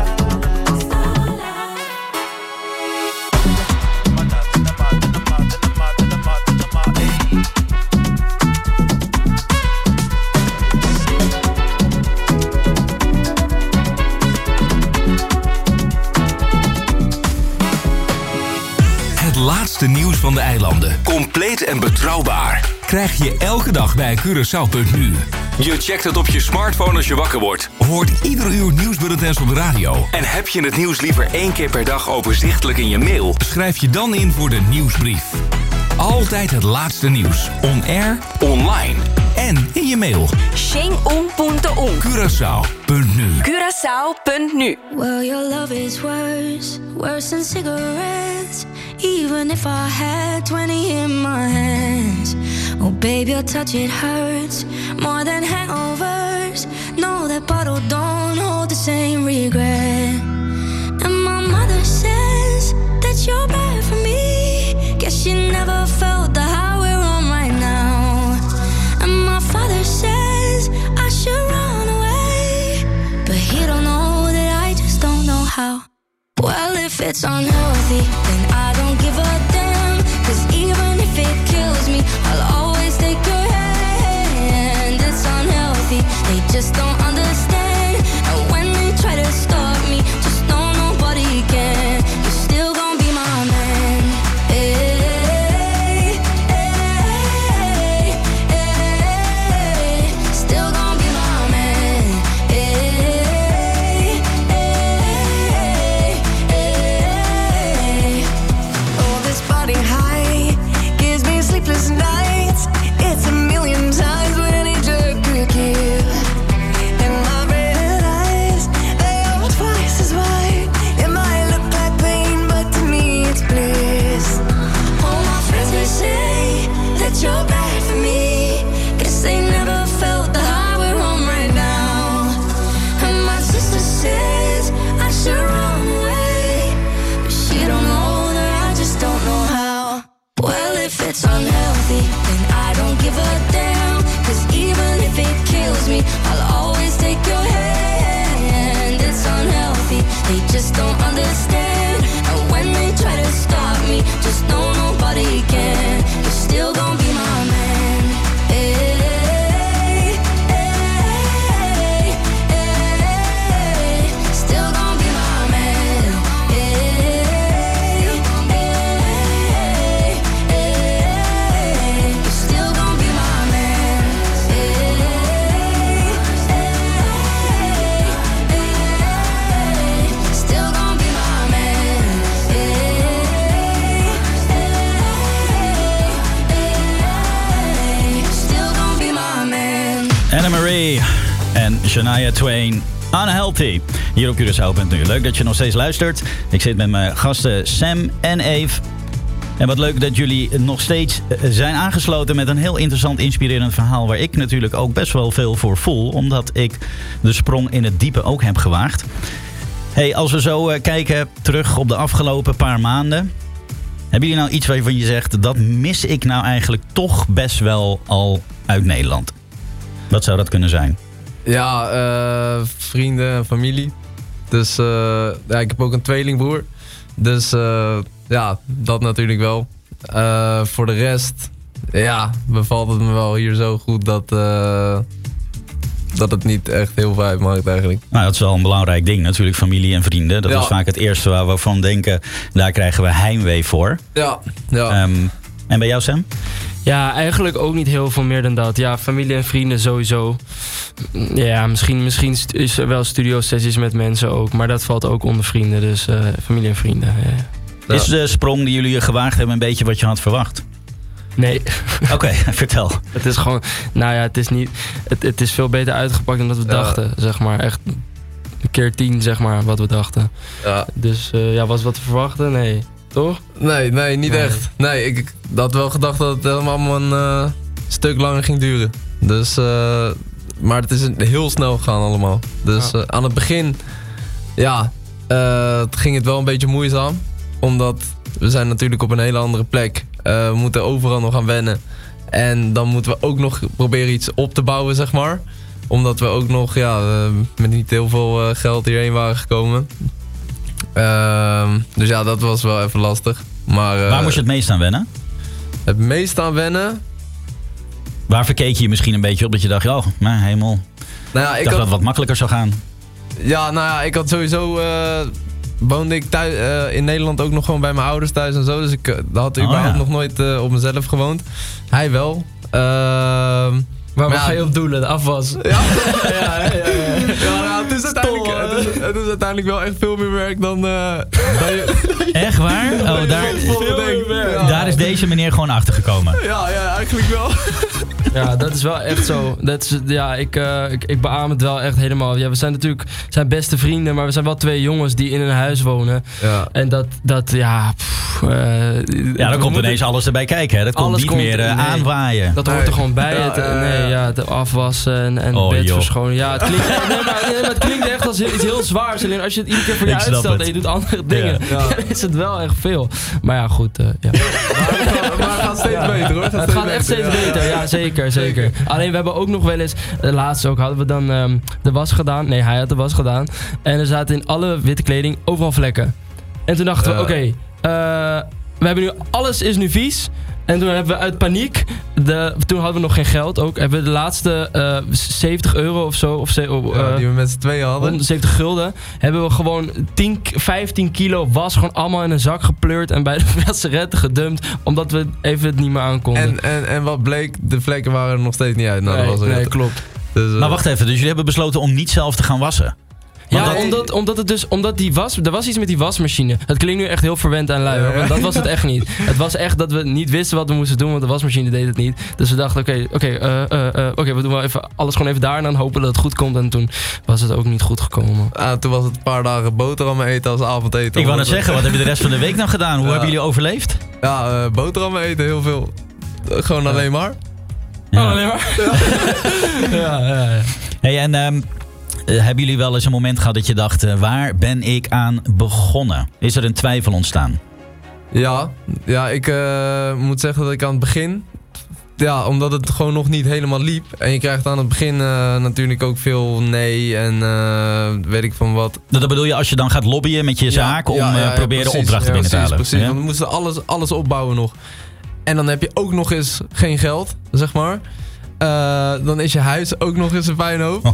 Laatste nieuws van de eilanden. Compleet en betrouwbaar. Krijg je elke dag bij Curaçao.nu. Je checkt het op je smartphone als je wakker wordt. Hoort ieder uur nieuwsbulletins op de radio. En heb je het nieuws liever 1 keer per dag overzichtelijk in je mail? Schrijf je dan in voor de nieuwsbrief. Altijd het laatste nieuws. On air, online en in je mail. Xing-un.un Curaçao.nu Curaçao.nu Well, your love is worse than cigarettes. Even if I had 20 in my hands. Oh, babe, your touch, it hurts more than hangovers. No, that bottle don't hold the same regret. And my mother says that you're bad for me. Guess she never felt the high we're on right now. And my father says I should run away, but he don't know that I just don't know how. Well, if it's unhealthy, then I don't give a damn. 'Cause even if it kills me, I'll always take your hand. It's unhealthy, they just don't understand. And when they try to stop me, just know nobody can. You're still gonna be my man. Hey, hey, hey. Still gonna be my man. Hey, hey, hey. Murray en Shania Twain. Unhealthy. Hier op Curaçao.nu. Leuk dat je nog steeds luistert. Ik zit met mijn gasten Sam en Eve. En wat leuk dat jullie nog steeds zijn aangesloten met een heel interessant, inspirerend verhaal. Waar ik natuurlijk ook best wel veel voor voel. Omdat ik de sprong in het diepe ook heb gewaagd. Hey, als we zo kijken terug op de afgelopen paar maanden. Hebben jullie nou iets waarvan je zegt, dat mis ik nou eigenlijk toch best wel al uit Nederland? Wat zou dat kunnen zijn? Ja, vrienden en familie. Dus ja, ik heb ook een tweelingbroer. Dus ja, dat natuurlijk wel. Voor de rest, ja, bevalt het me wel hier zo goed dat het niet echt heel veel uitmaakt eigenlijk. Nou, dat is wel een belangrijk ding natuurlijk, familie en vrienden. Dat is vaak het eerste waar we van denken, daar krijgen we heimwee voor. Ja. En bij jou, Sam? Ja, eigenlijk ook niet heel veel meer dan dat. Ja, familie en vrienden sowieso. Ja, misschien is er wel studio-sessies met mensen ook. Maar dat valt ook onder vrienden, dus familie en vrienden. Ja. Is de sprong die jullie gewaagd hebben een beetje wat je had verwacht? Nee. Oké, vertel. Het is gewoon, nou ja, het is niet. Het is veel beter uitgepakt dan dat we dachten, zeg maar. Echt een keer 10, zeg maar, wat we dachten. Ja. Dus ja, was wat te verwachten? Nee. Toch? Nee, niet echt. Nee, ik had wel gedacht dat het helemaal een stuk langer ging duren. Dus, maar het is heel snel gegaan allemaal. Dus aan het begin, ja, ging het wel een beetje moeizaam. Omdat we zijn natuurlijk op een hele andere plek. We moeten overal nog aan wennen. En dan moeten we ook nog proberen iets op te bouwen, zeg maar. Omdat we ook nog, met niet heel veel geld hierheen waren gekomen. Dus ja, dat was wel even lastig. Maar, waar moest je het meest aan wennen? Het meest aan wennen? Waar verkeek je misschien een beetje op dat je dacht, oh, mijn hemel. Nou ja, ik dacht dat het wat makkelijker zou gaan. Ja, nou ja, ik had sowieso... woonde ik thuis, in Nederland ook nog gewoon bij mijn ouders thuis en zo. Dus ik had überhaupt nog nooit op mezelf gewoond. Hij wel. Maar waar ga je op doelen? De afwas? Ja, nou, het is uiteindelijk wel echt veel meer werk dan je... Echt waar? Oh, daar is deze meneer gewoon achter gekomen. Ja, eigenlijk wel. Ja, dat is wel echt zo. Dat is, ja, ik beaam het wel echt helemaal. Ja, we zijn natuurlijk beste vrienden, maar we zijn wel 2 jongens die in een huis wonen. Ja. En dan komt ineens alles erbij kijken, hè? Dat komt niet meer aanwaaien. Dat hoort er gewoon bij. Het afwassen en bed verschonen. Ja, het klinkt, het klinkt echt als iets heel zwaars. Alleen als je het iedere keer voor je uitstelt en je doet andere dingen, dan is het wel echt veel. Maar ja, goed. Ja. Maar het gaat steeds beter, hoor. Het gaat echt steeds beter, ja, zeker. Alleen we hebben ook nog wel eens, laatst ook hadden we dan de was gedaan. Nee, hij had de was gedaan. En er zaten in alle witte kleding overal vlekken. En toen dachten we, oké, we hebben nu, alles is nu vies. En toen hebben we uit paniek, toen hadden we nog geen geld ook, hebben we de laatste €70 of zo, die we met z'n tweeën hadden. 170 gulden, hebben we gewoon 15 kilo was gewoon allemaal in een zak gepleurd en bij de wasseretten gedumpt, omdat we even het niet meer aankonden. En wat bleek, de vlekken waren er nog steeds niet uit. Nee, klopt. Dus, maar wacht even, dus jullie hebben besloten om niet zelf te gaan wassen? Ja, omdat er was iets met die wasmachine. Het klinkt nu echt heel verwend en lui, hoor, want dat was het echt niet. Het was echt dat we niet wisten wat we moesten doen, want de wasmachine deed het niet. Dus we dachten, oké, we doen wel even alles gewoon even daar en dan hopen dat het goed komt. En toen was het ook niet goed gekomen. Toen was het een paar dagen boterhammen eten als avondeten. Ik wou net zeggen, wat heb je de rest van de week nou gedaan? Hoe hebben jullie overleefd? Ja, boterhammen eten, heel veel. Gewoon alleen maar. Ja. Alleen maar? Ja. Hey, en hebben jullie wel eens een moment gehad dat je dacht, waar ben ik aan begonnen? Is er een twijfel ontstaan? Ja, ik moet zeggen dat ik aan het begin, omdat het gewoon nog niet helemaal liep. En je krijgt aan het begin natuurlijk ook veel nee en weet ik van wat. Dat bedoel je als je dan gaat lobbyen met je zaak om proberen opdrachten binnen te halen? Precies, want we moesten alles opbouwen nog. En dan heb je ook nog eens geen geld, zeg maar. Dan is je huis ook nog eens een puinhoop.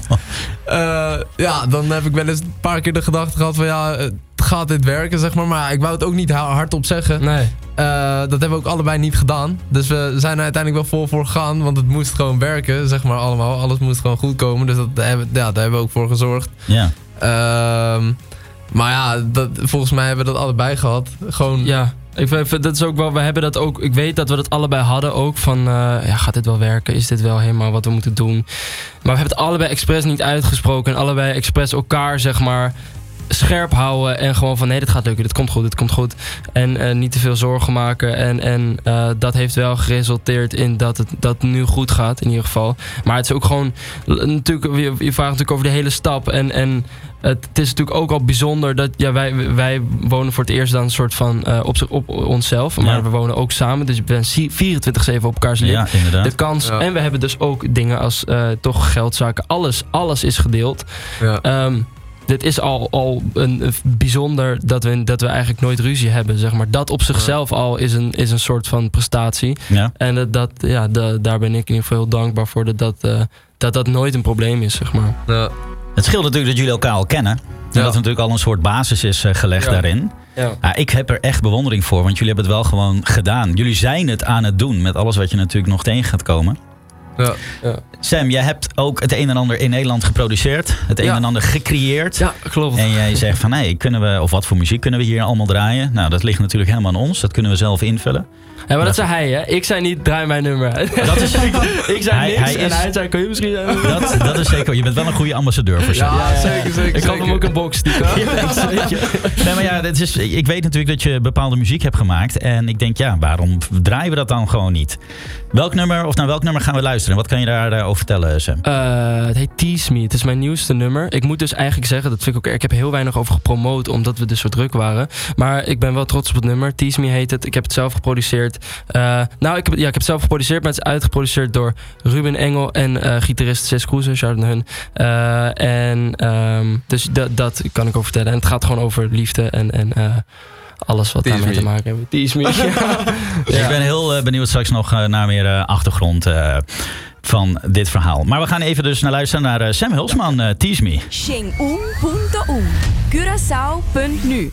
Dan heb ik wel eens een paar keer de gedachte gehad van gaat dit werken, zeg maar. Maar ik wou het ook niet hardop zeggen. Nee. Dat hebben we ook allebei niet gedaan. Dus we zijn er uiteindelijk wel vol voor gegaan. Want het moest gewoon werken, zeg maar allemaal. Alles moest gewoon goed komen. Dus daar hebben we ook voor gezorgd. Ja. Maar volgens mij hebben we dat allebei gehad. Gewoon Dat is ook wel, we hebben dat ook. Ik weet dat we dat allebei hadden ook. Van, gaat dit wel werken? Is dit wel helemaal wat we moeten doen? Maar we hebben het allebei expres niet uitgesproken. En allebei expres elkaar, zeg maar, scherp houden. En gewoon van, nee, dit gaat lukken. Dit komt goed. En niet te veel zorgen maken. En dat heeft wel geresulteerd in dat het nu goed gaat, in ieder geval. Maar het is ook gewoon, natuurlijk, je vraagt natuurlijk over de hele stap. En het is natuurlijk ook al bijzonder dat wij wonen voor het eerst dan een soort van op onszelf. Maar we wonen ook samen. Dus we zijn 24/7 op elkaars lid. Ja, inderdaad. De kans. Ja. En we hebben dus ook dingen als toch geldzaken. Alles is gedeeld. Ja. Dit is al een bijzonder dat we eigenlijk nooit ruzie hebben, zeg maar. Dat op zichzelf al is een soort van prestatie. Ja. En daar ben ik in ieder geval heel dankbaar voor dat nooit een probleem is, zeg maar. Ja. Het scheelt natuurlijk dat jullie elkaar al kennen. En dat er natuurlijk al een soort basis is gelegd daarin. Ja. Ik heb er echt bewondering voor, want jullie hebben het wel gewoon gedaan. Jullie zijn het aan het doen met alles wat je natuurlijk nog tegen gaat komen. Ja. Sam, jij hebt ook het een en ander in Nederland geproduceerd. Het een en ander gecreëerd. Ja, klopt. En jij zegt van, of wat voor muziek kunnen we hier allemaal draaien? Nou, dat ligt natuurlijk helemaal aan ons. Dat kunnen we zelf invullen. Ja, maar dat zei hij, hè? Ik zei niet, draai mijn nummer. Dat is, ik zei niks en hij zei, kun je misschien... Dat is zeker. Je bent wel een goede ambassadeur voor Sam. Ja, zeker. Ik had hem ook een box stiekem. Nee, maar ja, ik weet natuurlijk dat je bepaalde muziek hebt gemaakt. En ik denk, waarom draaien we dat dan gewoon niet? Welk nummer gaan we luisteren? Wat kan je daarover vertellen, Sam? Het heet Tease Me. Het is mijn nieuwste nummer. Ik moet dus eigenlijk zeggen, dat vind ik ook... Ik heb er heel weinig over gepromoot, omdat we dus zo druk waren. Maar ik ben wel trots op het nummer. Tease Me heet het. Ik heb het zelf geproduceerd. Ik heb het zelf geproduceerd, maar het is uitgeproduceerd door Ruben Engel en gitarist Sis Kroeze, shout out naar hun. Dus dat kan ik over vertellen. En het gaat gewoon over liefde en alles wat daarmee te maken heeft. Tease Me. Dus ik ben heel benieuwd straks nog naar meer achtergrond van dit verhaal. Maar we gaan even dus naar luisteren naar Sam Hulsman, Tease Me. Curaçao.nu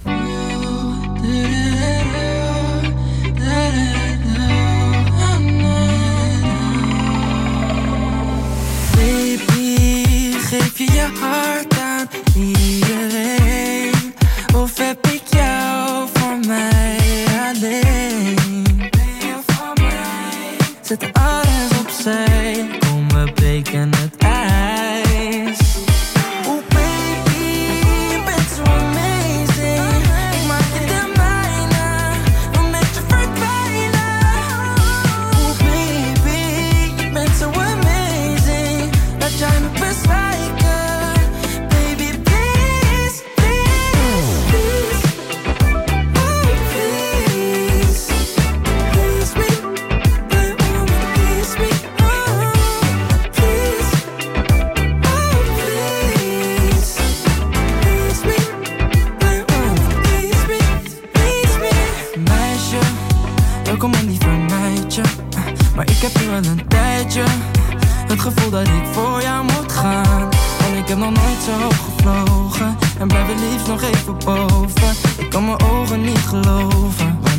Geef je je hart aan iedereen? Of heb ik jou voor mij alleen? Zet alles opzij, kom we breken het ijs. Oh baby, je bent zo amazing. Ik maak je de mijne, wil met je verdwijnen. Oh baby, je bent zo amazing. Dat jij me besluit. Welkom aan die vermijdje, maar ik heb nu al een tijdje het gevoel dat ik voor jou moet gaan. En ik heb nog nooit zo hoog gevlogen en blijf het liefst nog even boven. Ik kan mijn ogen niet geloven, want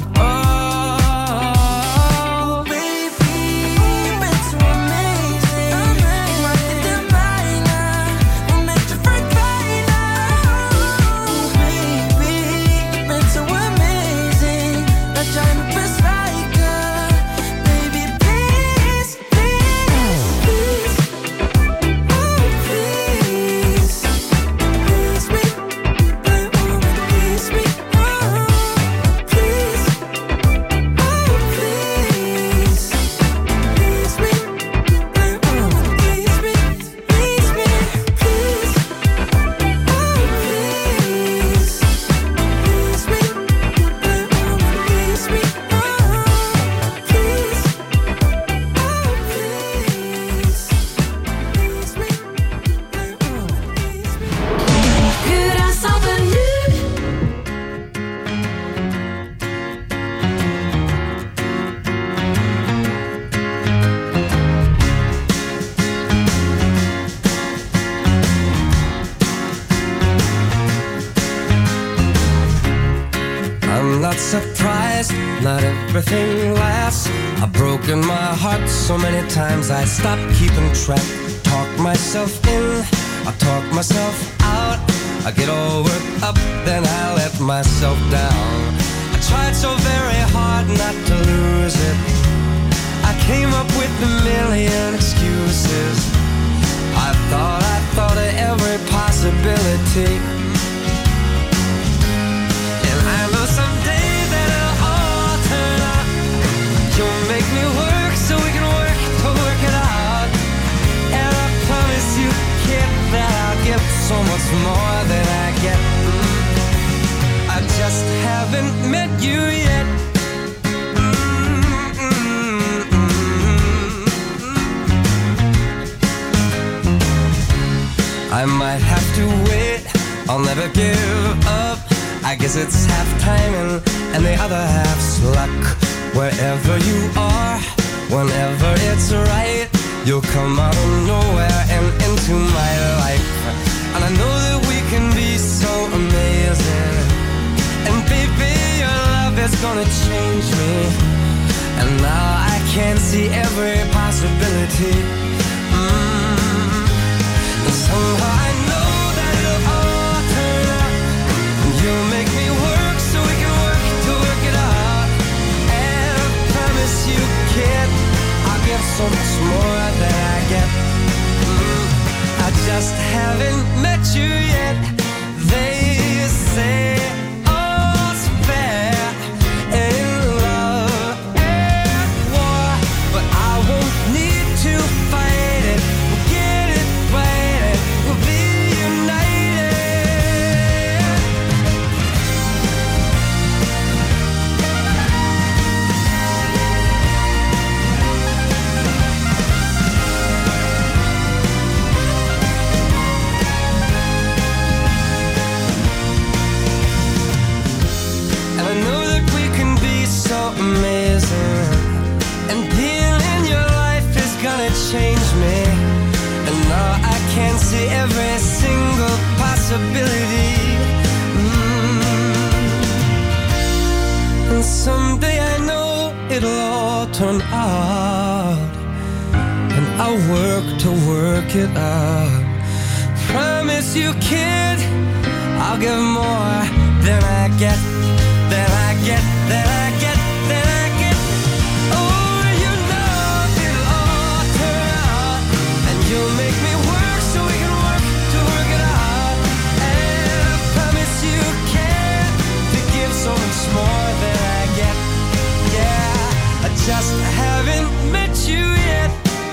not everything lasts. I've broken my heart so many times I stopped keeping track. Talk myself in, I talk myself out. I get all worked up, then I let myself down. I tried so very possibility. And I know someday that it'll all turn out. You'll make me work so we can work to work it out. And I promise you, kid, that I'll give so much more than I get. I just haven't met you yet. I might have to wait, I'll never give up. I guess it's half timing and the other half's luck. Wherever you are, whenever it's right, you'll come out of nowhere and into my life. And I know that we can be so amazing. And baby, your love is gonna change me. And now I can see every possibility. And somehow I know that it'll all turn out. And you'll make me work so we can work to work it out. And I promise you, kid, I'll give so much more than I get. I just haven't met you yet. They say all's fair in love and war, but I won't need to fight it. We'll get it right, we'll be united. And I know that we can be so amazing. And being in your life is gonna change me. And now I can see every single possibility. And someday I know it'll all turn out. And I'll work to work it out. Promise you, kid, I'll give more than I get, than I get, than I get, than I get. Oh, you know it'll all turn out. And you'll make me work so we can work to work it out. And I promise you, kid, to give so much more than I get. Yeah, I just haven't met you yet.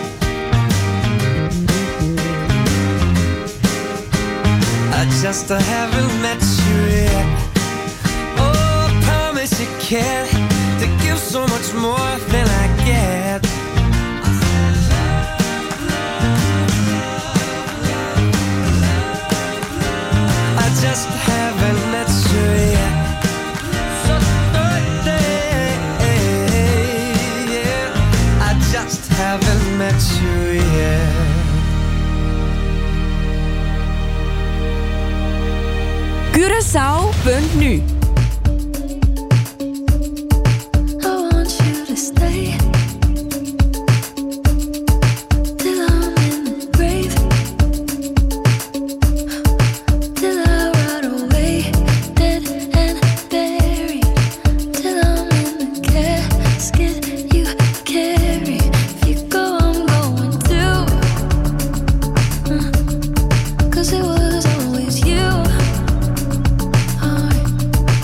I just haven't met you yet. Oh, I promise you, kid, to give so much more than I get. I just haven't met you yet. Such a birthday, yeah. I just haven't met you yet. Curaçao.nu. I want you to stay till I'm in the grave, till I rot away, dead and buried, till I'm in the casket you carry. If you go, I'm going too, 'cause it was always you.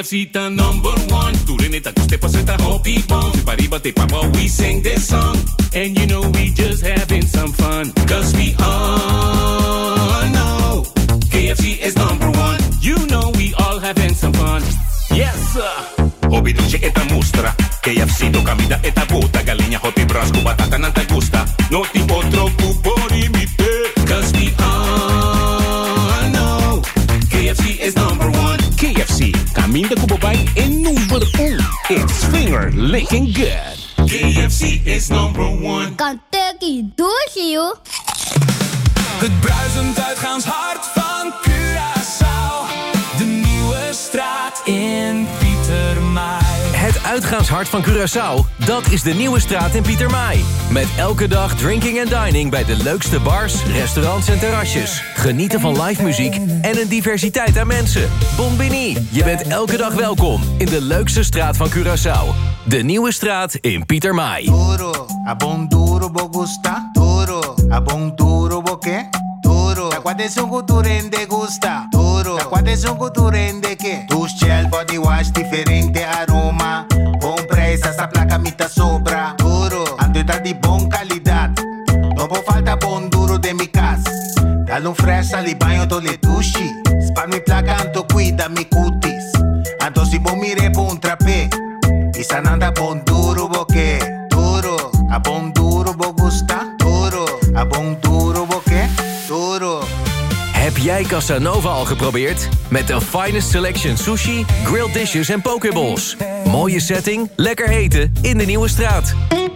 KFC the number one. Turinita guste paseta hoppy bomb. Pariba te papa we sing this song. And you know we just having some fun. Cause we all know KFC is number one. You know we all having some fun. Yes sir. Hobby dolce e ta mostra. KFC do comida e ta bota. Galinha hot brasco, batata não te gusta. No te otro por imite. Cause we all know KFC is number one. KFC, caminho cubo bite in number 1. It's finger licking good. KFC is number one. Kentucky, doe je? Het bruisend uitgaanshart van Curaçao. De nieuwe straat in Pietermaai. Het uitgaanshart van Curaçao, dat is de nieuwe straat in Pietermaai. Met elke dag drinking en dining bij de leukste bars, restaurants en terrasjes. Genieten van live muziek en een diversiteit aan mensen. Bon Bini, je bent elke dag welkom in de leukste straat van Curaçao. De nieuwe straat in Pietermaai. Duro, a bom duro bo gusta. Duro, a bom duro bo que? Duro, da quate son cultura en de gusta. Duro, da quate son cultura en de que? Dus gel body wash, diferente aroma. Bom preço, essa placa mita sobra. Duro, ando da de bom qualidade. No vou falta bom duro de mi casa. Dale un fresh ali banho to le tushi. Spar mi placa anto cuida mi cutis. Anto si bo mire po un trapé. Isananda bom duro bo que? Duro, a bom duro bo gusta. Duro, a bom duro bo que? Duro. Heb jij Casanova al geprobeerd? Met de finest selection sushi, grilled dishes en pokeballs. Mooie setting, lekker eten in de nieuwe straat.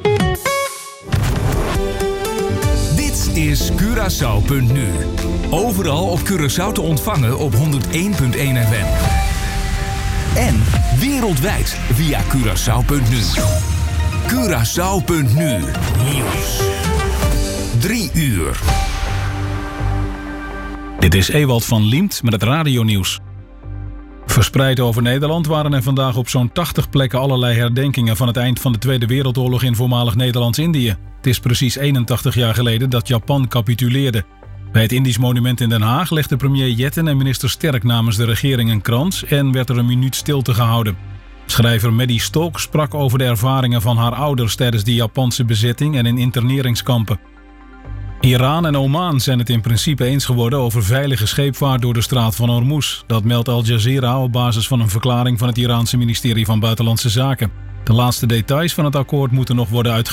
Dit is Curaçao.nu. Overal op Curaçao te ontvangen op 101.1 FM. En wereldwijd via Curaçao.nu. Curaçao.nu. Nieuws. 3 uur. Dit is Ewald van Liemt met het radionieuws. Verspreid over Nederland waren er vandaag op zo'n 80 plekken allerlei herdenkingen van het eind van de Tweede Wereldoorlog in voormalig Nederlands-Indië. Het is precies 81 jaar geleden dat Japan capituleerde. Bij het Indisch Monument in Den Haag legde premier Jetten en minister Sterk namens de regering een krans en werd er een minuut stilte gehouden. Schrijver Maddie Stok sprak over de ervaringen van haar ouders tijdens de Japanse bezetting en in interneringskampen. Iran en Oman zijn het in principe eens geworden over veilige scheepvaart door de straat van Hormuz. Dat meldt Al Jazeera op basis van een verklaring van het Iraanse ministerie van Buitenlandse Zaken. De laatste details van het akkoord moeten nog worden uitgewerkt.